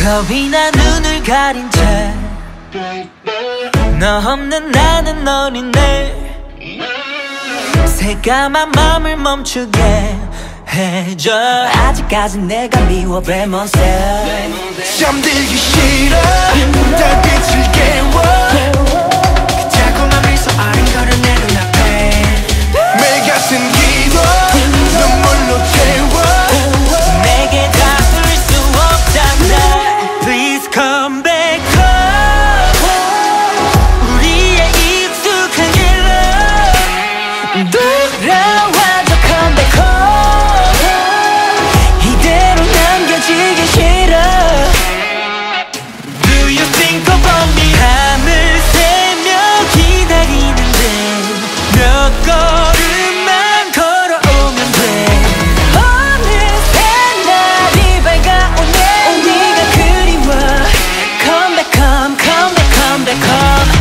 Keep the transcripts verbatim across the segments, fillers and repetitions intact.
겁이 나 눈을 가린 채 너 없는 나는 어린애 새까만 맘을 멈추게 해줘. 아직까진 내가 미워 레몬색. 잠들기 싫어 달빛을 깨워 그 달콤한 미소 아른거려 내 눈앞에 매일 같은 기도 눈물로 채워 내게 닿을 수 없잖아. Please come back home. 우리의 익숙한 길로 돌아와줘. Come back home. 이대로 남겨지기 싫어. Do you think about me? 밤을 새며 기다리는데 몇 걸음만 걸어오면 돼. 어느새 날이 밝아오네. 네가 그리워. Come back home, come back, come back home.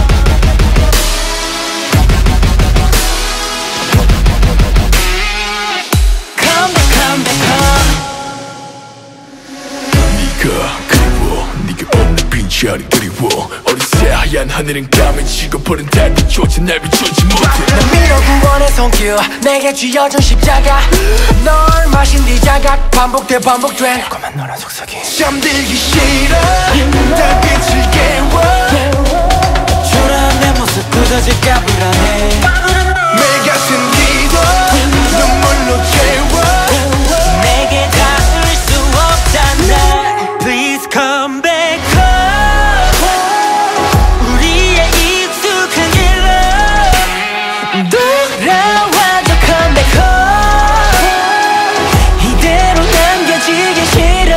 Come back, come back home. 네가 그리워 네가 없는 빈자리 그리워 어느새 하얀 하늘은 까매지고 버린 달빛조차 날 비추지 못해. 난 미워 구원의 손길 내게 쥐어준 십자가 널 마신 네 자각 반복돼 반복돼 달콤한 너란 속삭임. 잠들기 싫어 달빛을 깨워 초라한 내 모습 굳어질까 불안해. 매일 같은 기도 눈물로 채워 내게 닿을 수 없잖아. Please come back home. 우리의 익숙한 길로 돌아와줘. Come back home. 이대로 남겨지기 싫어.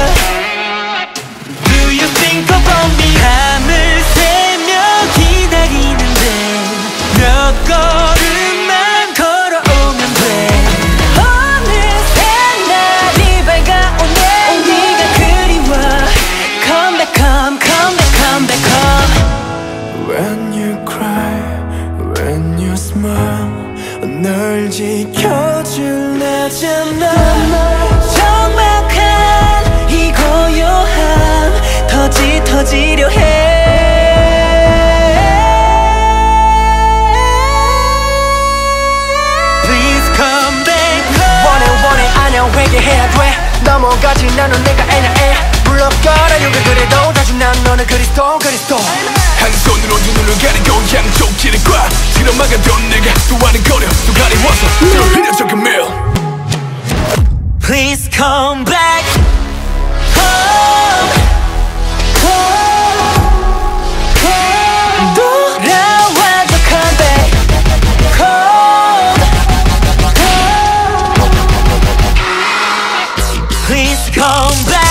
Do you think about me? 밤을 새며 기다리는데 몇 걸음만 걸어오면 돼. 어느새 날이 밝아오네. 네가 그리워. Come back home, come back, come back home. When you cry, when you smile 널 지켜줄 나잖아. 적막한 이 고요함 더 짙어지려 해. Please come back home. 원해 원해 아냐 회개해야 돼 넘어가지 나는 내가 애냐애 불러가라 여기 그래도 다시 난 너는 그리스도 그리스도. 한 손으로 두 눈을 가리고 양쪽 길을 꽉 틀어막아도 내가 또 아른거려 또 가리워서 늘 필요적인 매일. Please come back home. Home. Home. 돌아와줘. Come back home. Home. Please come back.